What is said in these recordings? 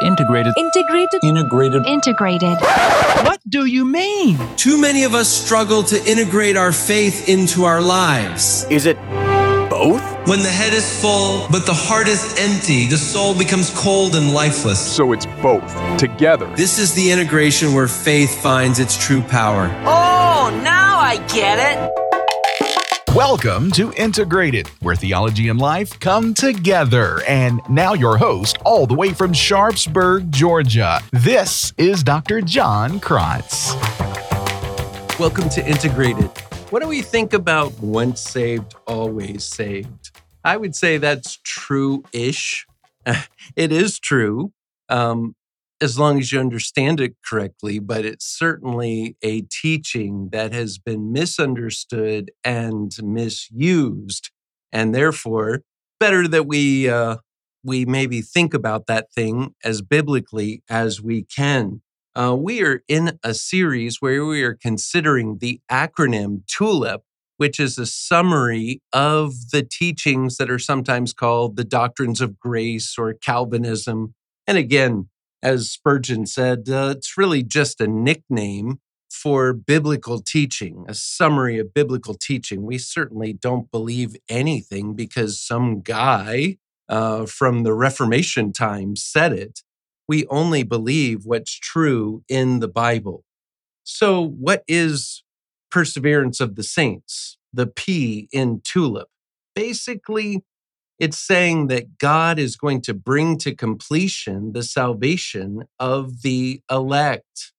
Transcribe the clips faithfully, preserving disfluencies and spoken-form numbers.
Integrated. Integrated. Integrated. Integrated. What do you mean? Too many of us struggle to integrate our faith into our lives. Is it both? When the head is full, but the heart is empty, the soul becomes cold and lifeless. So it's both, together. This is the integration where faith finds its true power. Oh, now I get it. Welcome to Integrated, where theology and life come together. And now your host, all the way from Sharpsburg, Georgia, this is Doctor John Krotz. Welcome to Integrated. What do we think about once saved, always saved? I would say that's true-ish. It is true, um, as long as you understand it correctly, but it's certainly a teaching that has been misunderstood and misused, and therefore, better that we uh, we maybe think about that thing as biblically as we can. Uh, we are in a series where we are considering the acronym TULIP, which is a summary of the teachings that are sometimes called the doctrines of grace or Calvinism. And again, as Spurgeon said, uh, it's really just a nickname for biblical teaching, a summary of biblical teaching. We certainly don't believe anything because some guy uh, from the Reformation time said it. We only believe what's true in the Bible. So what is perseverance of the saints? The P in TULIP. Basically, it's saying that God is going to bring to completion the salvation of the elect.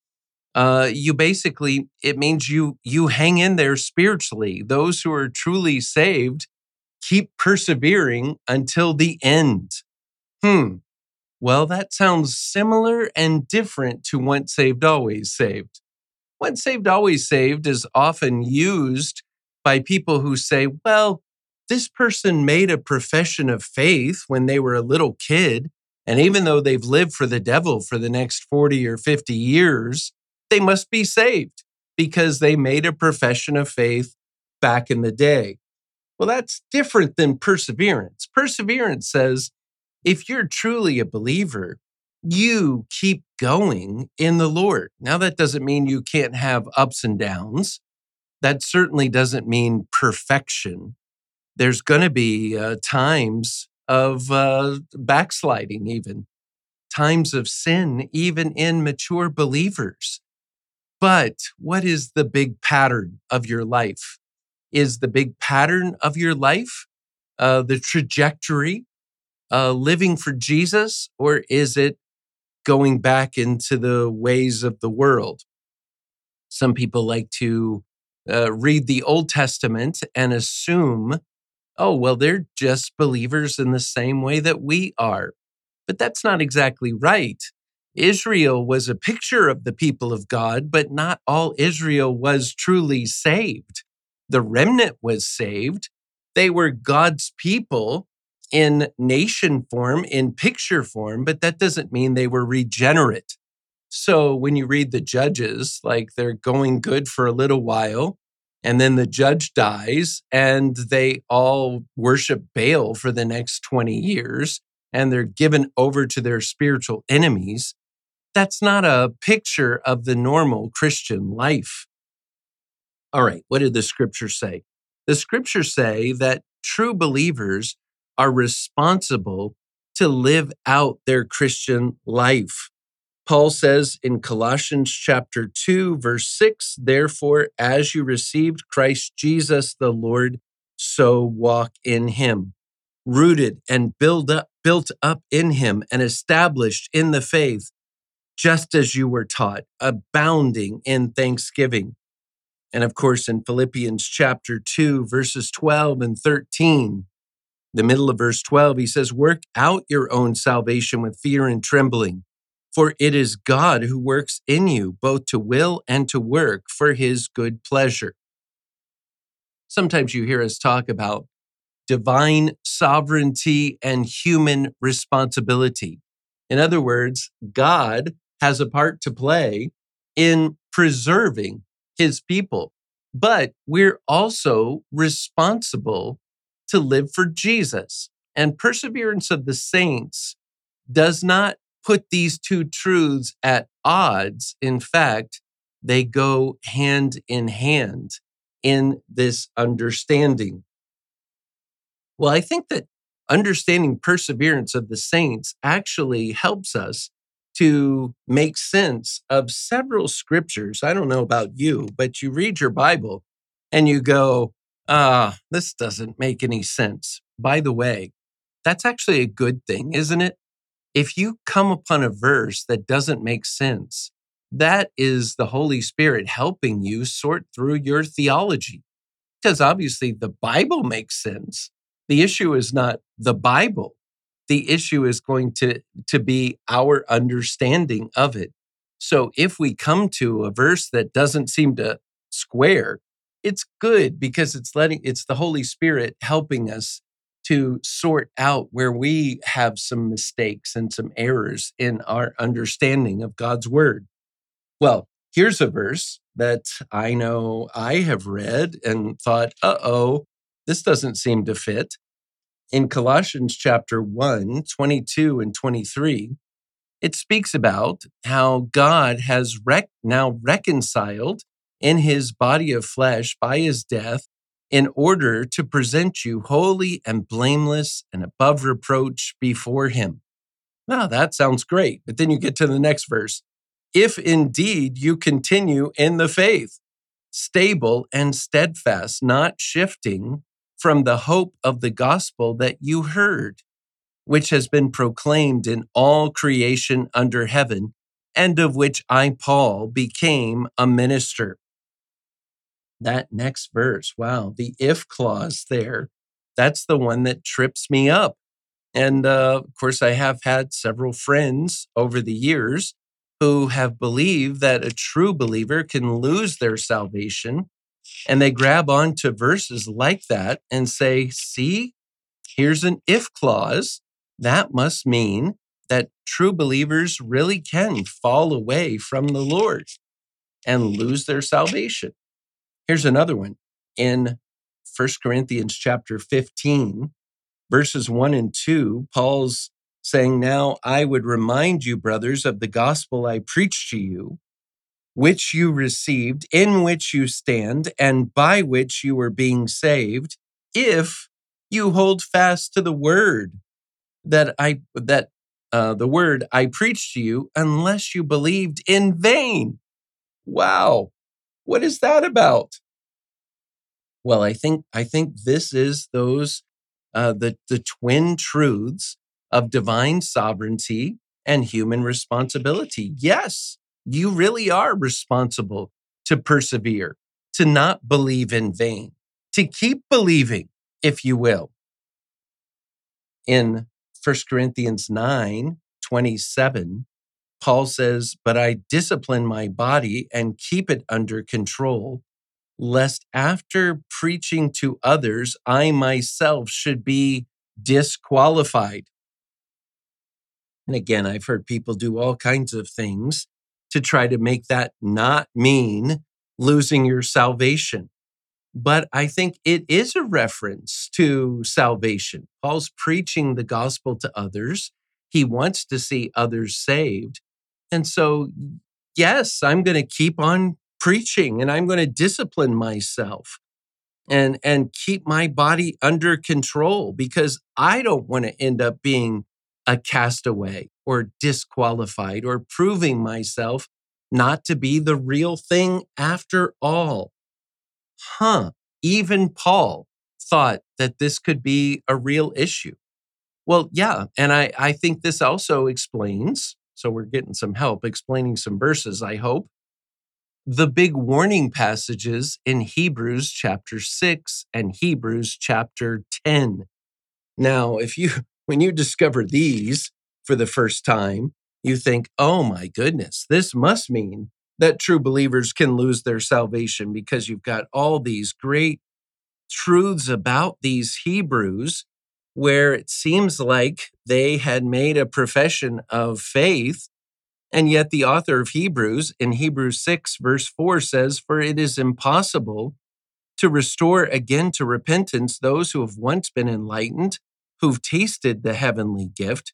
Uh, you basically, it means you you hang in there spiritually. Those who are truly saved keep persevering until the end. Hmm. Well, that sounds similar and different to once saved, always saved. Once saved, always saved is often used by people who say, well, this person made a profession of faith when they were a little kid, and even though they've lived for the devil for the next forty or fifty years, they must be saved because they made a profession of faith back in the day. Well, that's different than perseverance. Perseverance says, if you're truly a believer, you keep going in the Lord. Now, that doesn't mean you can't have ups and downs. That certainly doesn't mean perfection. There's going to be uh, times of uh, backsliding even, times of sin, even in mature believers. But what is the big pattern of your life? Is the big pattern of your life uh, the trajectory, uh, living for Jesus, or is it going back into the ways of the world? Some people like to uh, read the Old Testament and assume, oh, well, they're just believers in the same way that we are. But that's not exactly right. Israel was a picture of the people of God, but not all Israel was truly saved. The remnant was saved. They were God's people in nation form, in picture form, but that doesn't mean they were regenerate. So when you read the Judges, like they're going good for a little while, and then the judge dies, and they all worship Baal for the next twenty years, and they're given over to their spiritual enemies. That's not a picture of the normal Christian life. All right, what did the scriptures say? The scriptures say that true believers are responsible to live out their Christian life. Paul says in Colossians chapter two, verse six, therefore, as you received Christ Jesus the Lord, so walk in him, rooted and build up, built up in him and established in the faith, just as you were taught, abounding in thanksgiving. And of course, in Philippians chapter two, verses twelve and thirteen, the middle of verse twelve, he says, work out your own salvation with fear and trembling. For it is God who works in you, both to will and to work for his good pleasure. Sometimes you hear us talk about divine sovereignty and human responsibility. In other words, God has a part to play in preserving his people, but we're also responsible to live for Jesus. And perseverance of the saints does not put these two truths at odds. In fact, they go hand in hand in this understanding. Well, I think that understanding perseverance of the saints actually helps us to make sense of several scriptures. I don't know about you, but you read your Bible and you go, ah, this doesn't make any sense. By the way, that's actually a good thing, isn't it? If you come upon a verse that doesn't make sense, that is the Holy Spirit helping you sort through your theology. Because obviously the Bible makes sense. The issue is not the Bible. The issue is going to, to be our understanding of it. So if we come to a verse that doesn't seem to square, it's good because it's letting it's the Holy Spirit helping us to sort out where we have some mistakes and some errors in our understanding of God's word. Well, here's a verse that I know I have read and thought, uh-oh, this doesn't seem to fit. In Colossians chapter one, twenty-two and twenty-three, it speaks about how God has rec- now reconciled in his body of flesh by his death in order to present you holy and blameless and above reproach before him. Now, that sounds great. But then you get to the next verse. If indeed you continue in the faith, stable and steadfast, not shifting from the hope of the gospel that you heard, which has been proclaimed in all creation under heaven, and of which I, Paul, became a minister. That next verse, wow, the if clause there, that's the one that trips me up. And uh, of course, I have had several friends over the years who have believed that a true believer can lose their salvation. And they grab onto verses like that and say, see, here's an if clause. That must mean that true believers really can fall away from the Lord and lose their salvation. Here's another one. In First Corinthians chapter fifteen, verses one and two, Paul's saying, now I would remind you, brothers, of the gospel I preached to you, which you received, in which you stand, and by which you are being saved, if you hold fast to the word that I that uh, the word I preached to you, unless you believed in vain. Wow, what is that about? Well, I think I think this is those uh, the the twin truths of divine sovereignty and human responsibility. Yes, you really are responsible to persevere, to not believe in vain, to keep believing, if you will. In First Corinthians nine twenty-seven, Paul says, but I discipline my body and keep it under control, lest after preaching to others, I myself should be disqualified. And again, I've heard people do all kinds of things to try to make that not mean losing your salvation. But I think it is a reference to salvation. Paul's preaching the gospel to others. He wants to see others saved. And so, yes, I'm going to keep on preaching and I'm going to discipline myself and, and keep my body under control because I don't want to end up being a castaway or disqualified or proving myself not to be the real thing after all. Huh, even Paul thought that this could be a real issue. Well, yeah, and I, I think this also explains, so we're getting some help explaining some verses, I hope, the big warning passages in Hebrews chapter six and Hebrews chapter ten. Now, if you when you discover these for the first time, you think, oh my goodness, this must mean that true believers can lose their salvation because you've got all these great truths about these Hebrews where it seems like they had made a profession of faith. And yet the author of Hebrews in Hebrews six verse four says, for it is impossible to restore again to repentance those who have once been enlightened, who've tasted the heavenly gift,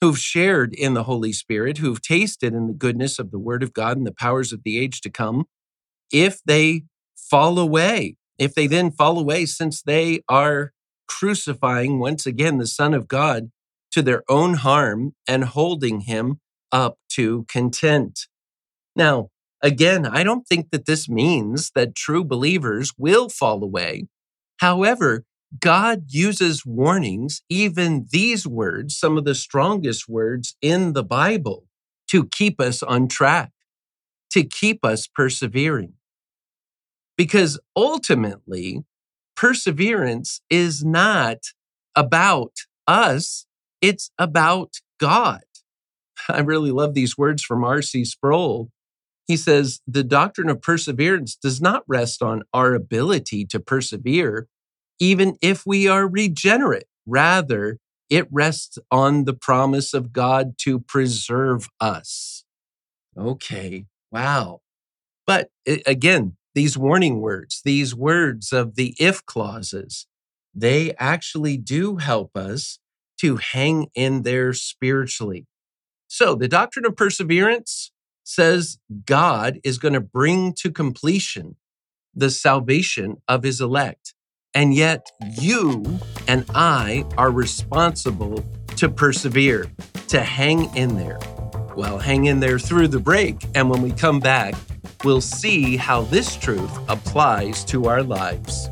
who've shared in the Holy Spirit, who've tasted in the goodness of the Word of God and the powers of the age to come, if they fall away, if they then fall away, since they are crucifying once again the Son of God to their own harm and holding him up to contempt. Now, again, I don't think that this means that true believers will fall away. However, God uses warnings, even these words, some of the strongest words in the Bible, to keep us on track, to keep us persevering. Because ultimately, perseverance is not about us, it's about God. I really love these words from R C Sproul. He says, the doctrine of perseverance does not rest on our ability to persevere, even if we are regenerate. Rather, it rests on the promise of God to preserve us. Okay, wow. But again, these warning words, these words of the if clauses, they actually do help us to hang in there spiritually. So the doctrine of perseverance says God is going to bring to completion the salvation of his elect. And yet you and I are responsible to persevere, to hang in there. Well, hang in there through the break. And when we come back, we'll see how this truth applies to our lives.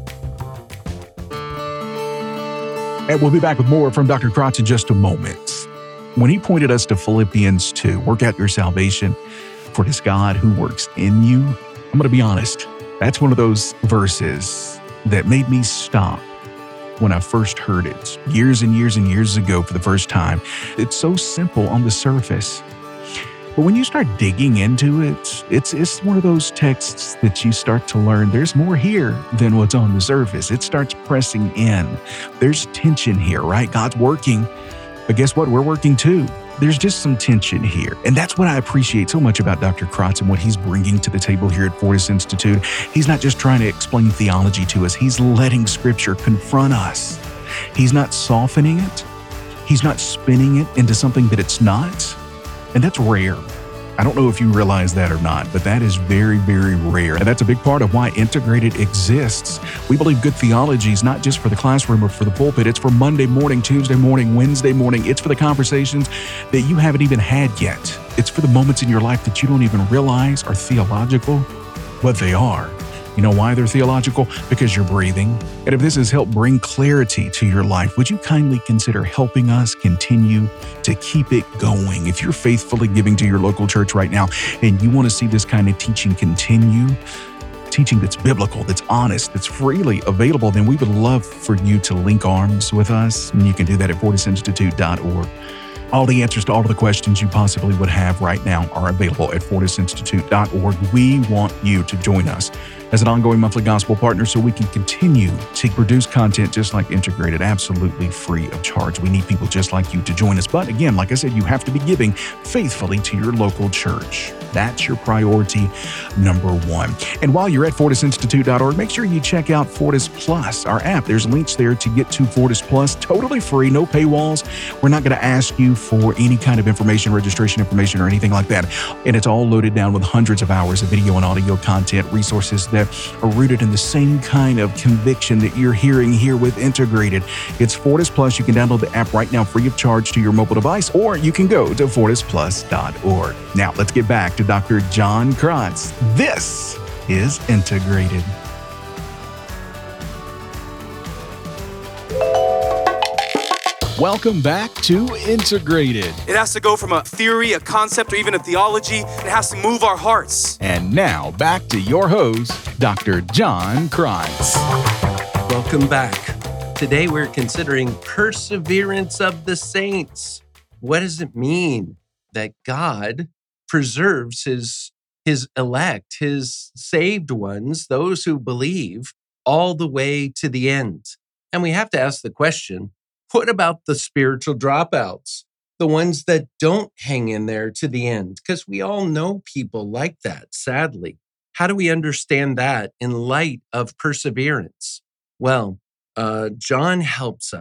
And we'll be back with more from Doctor Kratz in just a moment. When he pointed us to Philippians two, work out your salvation, for it is God who works in you. I'm going to be honest. That's one of those verses that made me stop when I first heard it years and years and years ago for the first time. It's so simple on the surface. But when you start digging into it, it's it's one of those texts that you start to learn there's more here than what's on the surface. It starts pressing in. There's tension here, right? God's working, but guess what? We're working too. There's just some tension here. And that's what I appreciate so much about Doctor Kratz and what he's bringing to the table here at Fortis Institute. He's not just trying to explain theology to us. He's letting Scripture confront us. He's not softening it. He's not spinning it into something that it's not. And that's rare. I don't know if you realize that or not, but that is very, very rare. And that's a big part of why Integrated exists. We believe good theology is not just for the classroom or for the pulpit. It's for Monday morning, Tuesday morning, Wednesday morning. It's for the conversations that you haven't even had yet. It's for the moments in your life that you don't even realize are theological, but they are. You know why they're theological? Because you're breathing. And if this has helped bring clarity to your life, would you kindly consider helping us continue to keep it going? If you're faithfully giving to your local church right now and you want to see this kind of teaching continue, teaching that's biblical, that's honest, that's freely available, then we would love for you to link arms with us. And you can do that at fortis institute dot org. All the answers to all of the questions you possibly would have right now are available at fortis institute dot org. We want you to join us as an ongoing monthly gospel partner so we can continue to produce content just like Integrated, absolutely free of charge. We need people just like you to join us. But again, like I said, you have to be giving faithfully to your local church. That's your priority number one. And while you're at fortis institute dot org, make sure you check out Fortis Plus, our app. There's links there to get to Fortis Plus, totally free, no paywalls. We're not going to ask you for any kind of information, registration information, or anything like that. And it's all loaded down with hundreds of hours of video and audio content, resources that are rooted in the same kind of conviction that you're hearing here with Integrated. It's Fortis Plus. You can download the app right now free of charge to your mobile device, or you can go to fortis plus dot org. Now, let's get back to Doctor John Kratz. This is Integrated. Welcome back to Integrated. It has to go from a theory, a concept, or even a theology. It has to move our hearts. And now back to your host, Doctor John Kratz. Welcome back. Today we're considering perseverance of the saints. What does it mean that God preserves his, his elect, his saved ones, those who believe, all the way to the end? And we have to ask the question, what about the spiritual dropouts? The ones that don't hang in there to the end? Because we all know people like that, sadly. How do we understand that in light of perseverance? Well, uh, John helps us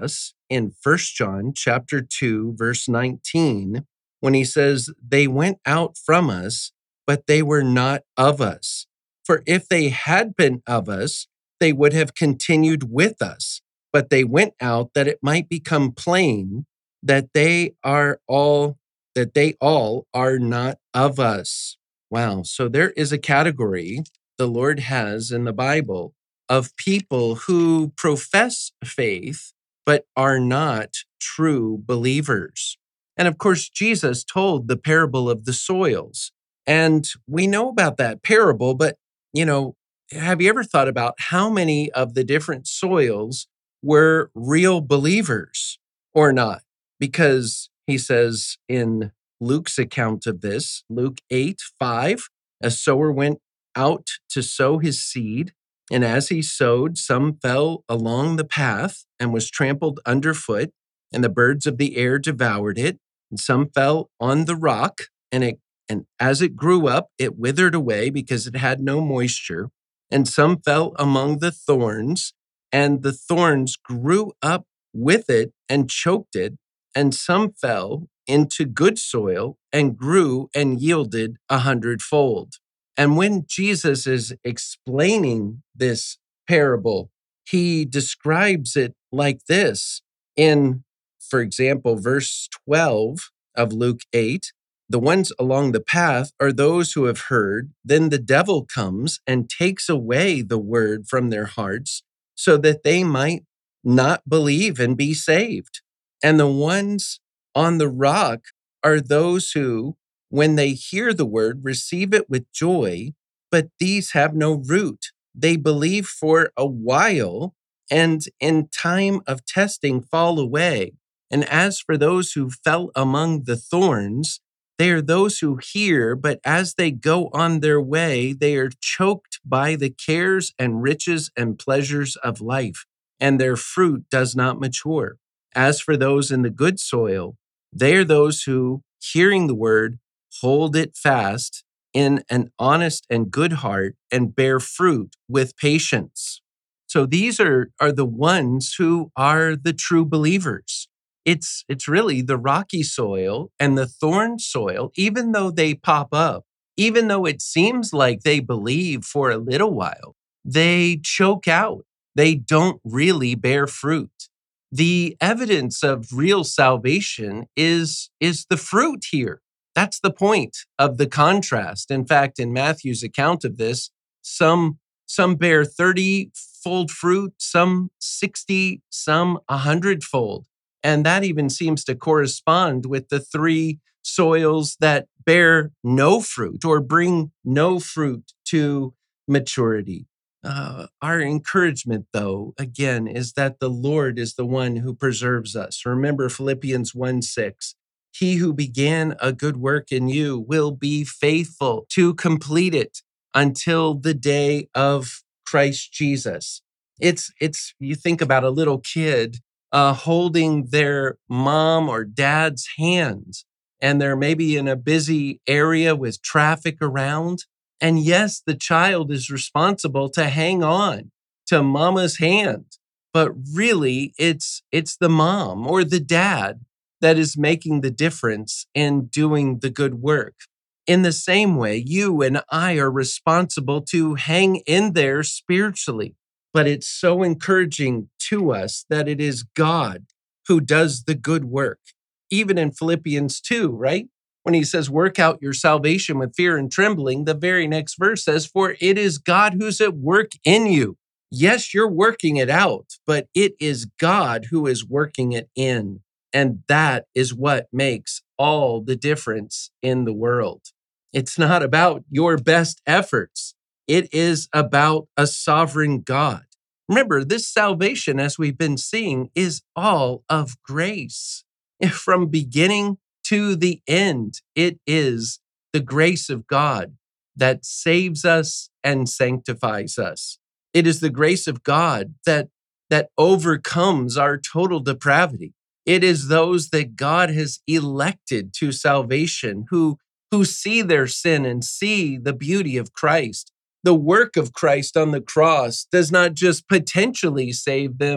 in First John chapter two, verse nineteen, when he says, "They went out from us, but they were not of us. For if they had been of us, they would have continued with us. But they went out that it might become plain that they are all that they all are not of us." Wow. So there is a category the Lord has in the Bible of people who profess faith but are not true believers. And of course, Jesus told the parable of the soils. And we know about that parable, but you know, have you ever thought about how many of the different soils were real believers or not? Because he says in Luke's account of this, Luke eight, five, a sower went out to sow his seed, and as he sowed, some fell along the path and was trampled underfoot, and the birds of the air devoured it, and some fell on the rock, and it and as it grew up, it withered away because it had no moisture, and some fell among the thorns, and the thorns grew up with it and choked it, and some fell into good soil and grew and yielded a hundredfold. And when Jesus is explaining this parable, he describes it like this in, for example, verse twelve of Luke eight. The ones along the path are those who have heard, then the devil comes and takes away the word from their hearts so that they might not believe and be saved. And the ones on the rock are those who, when they hear the word, receive it with joy, but these have no root. They believe for a while, and in time of testing fall away. And as for those who fell among the thorns, they are those who hear, but as they go on their way, they are choked by the cares and riches and pleasures of life, and their fruit does not mature. As for those in the good soil, they are those who, hearing the word, hold it fast in an honest and good heart and bear fruit with patience. So these are, are the ones who are the true believers. It's, it's really the rocky soil and the thorn soil, even though they pop up, even though it seems like they believe for a little while, they choke out. They don't really bear fruit. The evidence of real salvation is, is the fruit here. That's the point of the contrast. In fact, in Matthew's account of this, some, some bear thirty-fold fruit, some sixty, some a hundred-fold. And that even seems to correspond with the three soils that bear no fruit or bring no fruit to maturity. Uh, our encouragement, though, again, is that the Lord is the one who preserves us. Remember Philippians one six. He who began a good work in you will be faithful to complete it until the day of Christ Jesus. It's, it's, you think about a little kid uh, holding their mom or dad's hands, and they're maybe in a busy area with traffic around. And yes, the child is responsible to hang on to mama's hand, but really it's, it's the mom or the dad that is making the difference in doing the good work. In the same way, you and I are responsible to hang in there spiritually, but it's so encouraging to us that it is God who does the good work. Even in Philippians two, right? When he says, work out your salvation with fear and trembling, the very next verse says, for it is God who's at work in you. Yes, you're working it out, but it is God who is working it in. And that is what makes all the difference in the world. It's not about your best efforts. It is about a sovereign God. Remember, this salvation, as we've been seeing, is all of grace. From beginning to the end, it is the grace of God that saves us and sanctifies us. It is the grace of God that, that overcomes our total depravity. It is those that God has elected to salvation who, who see their sin and see the beauty of Christ. The work of Christ on the cross does not just potentially save them,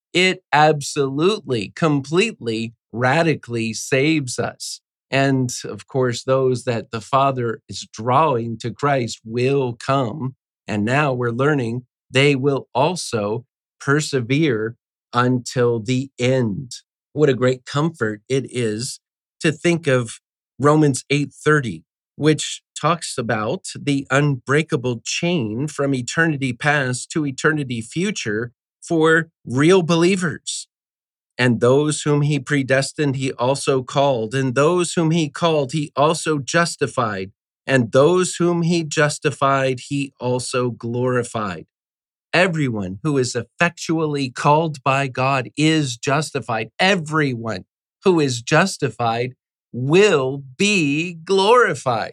It absolutely, completely, radically saves us. And of course, those that the Father is drawing to Christ will come. And now we're learning they will also persevere until the end. What a great comfort it is to think of Romans eight thirty, which talks about the unbreakable chain from eternity past to eternity future for real believers. And those whom he predestined, he also called. And those whom he called, he also justified. And those whom he justified, he also glorified. Everyone who is effectually called by God is justified. Everyone who is justified will be glorified.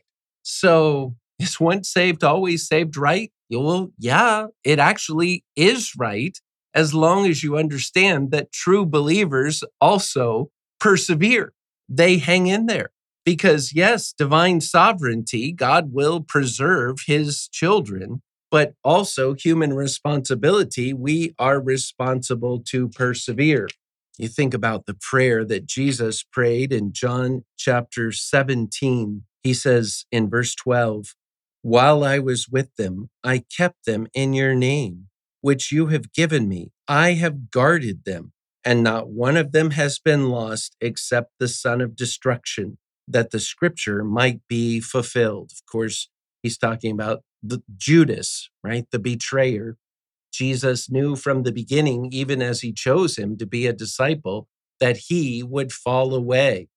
So is once saved, always saved, right? Well, yeah, it actually is right, as long as you understand that true believers also persevere. They hang in there because, yes, divine sovereignty, God will preserve his children, but also human responsibility. We are responsible to persevere. You think about the prayer that Jesus prayed in John chapter seventeen. He says in verse twelve, "While I was with them, I kept them in your name, which you have given me. I have guarded them, and not one of them has been lost except the son of destruction, that the scripture might be fulfilled." Of course, he's talking about the Judas, right? The betrayer. Jesus knew from the beginning, even as he chose him to be a disciple, that he would fall away.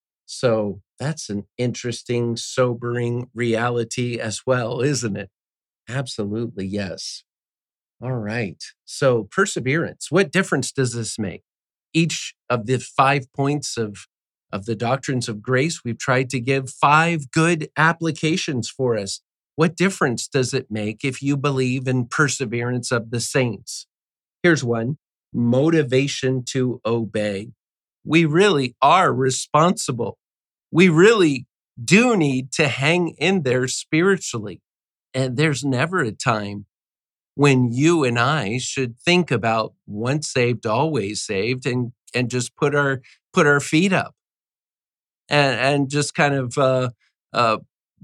So that's an interesting, sobering reality as well, isn't it? Absolutely, yes. All right. So perseverance, what difference does this make? Each of the five points of, of the doctrines of grace, we've tried to give five good applications for us. What difference does it make if you believe in perseverance of the saints? Here's one: motivation to obey. We really are responsible. We really do need to hang in there spiritually. And there's never a time when you and I should think about once saved, always saved, and, and just put our put our feet up and, and just kind of uh, uh,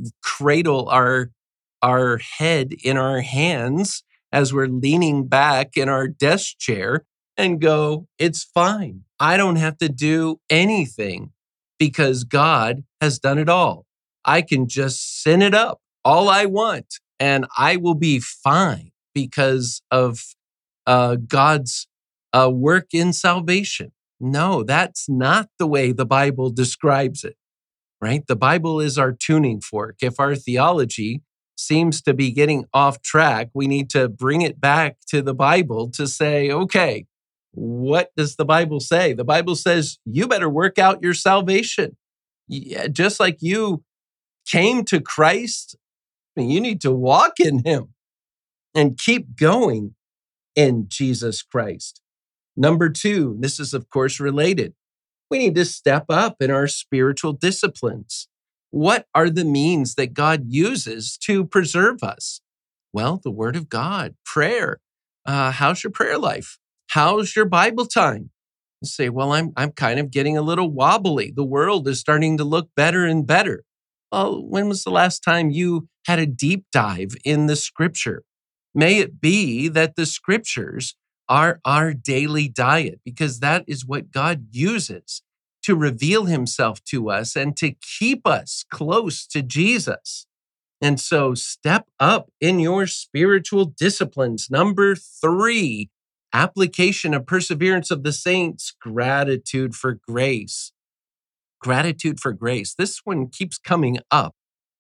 cradle our our head in our hands as we're leaning back in our desk chair and go, it's fine. I don't have to do anything because God has done it all. I can just sin it up all I want and I will be fine because of uh, God's uh, work in salvation. No, that's not the way the Bible describes it, right? The Bible is our tuning fork. If our theology seems to be getting off track, we need to bring it back to the Bible to say, okay, what does the Bible say? The Bible says you better work out your salvation. Yeah, just like you came to Christ, you need to walk in him and keep going in Jesus Christ. Number two, this is of course related. We need to step up in our spiritual disciplines. What are the means that God uses to preserve us? Well, the Word of God, prayer. Uh, how's your prayer life? How's your Bible time? You say, well, I'm I'm kind of getting a little wobbly. The world is starting to look better and better. Well, when was the last time you had a deep dive in the Scripture? May it be that the Scriptures are our daily diet, because that is what God uses to reveal himself to us and to keep us close to Jesus. And so step up in your spiritual disciplines. Number three, application of perseverance of the saints, gratitude for grace. Gratitude for grace. This one keeps coming up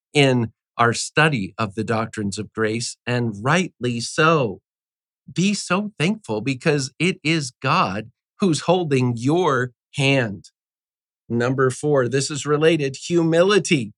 in our study of the doctrines of grace, and rightly so. Be so thankful because it is God who's holding your hand. Number four, this is related, humility.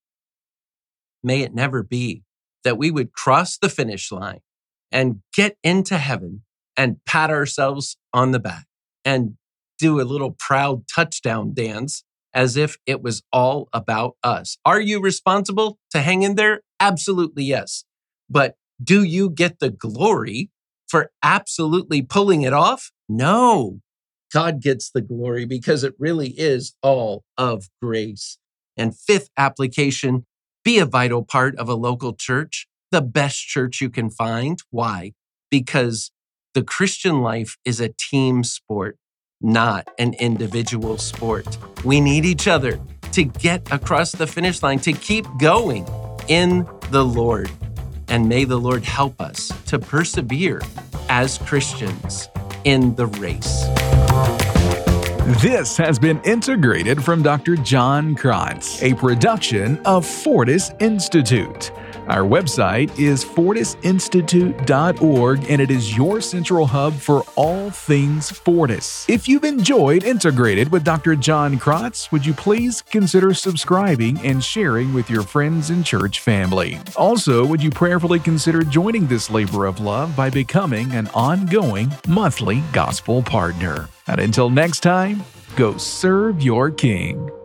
May it never be that we would cross the finish line and get into heaven and pat ourselves on the back and do a little proud touchdown dance as if it was all about us. Are you responsible to hang in there? Absolutely yes. But do you get the glory for absolutely pulling it off? No. God gets the glory because it really is all of grace. And fifth application, be a vital part of a local church, the best church you can find. Why? Because the Christian life is a team sport, not an individual sport. We need each other to get across the finish line, to keep going in the Lord. And may the Lord help us to persevere as Christians in the race. This has been Integrated from Doctor John Krotz, a production of Fortis Institute. Our website is fortis institute dot org, and it is your central hub for all things Fortis. If you've enjoyed Integrated with Doctor John Krotz, would you please consider subscribing and sharing with your friends and church family? Also, would you prayerfully consider joining this labor of love by becoming an ongoing monthly gospel partner? And until next time, go serve your King.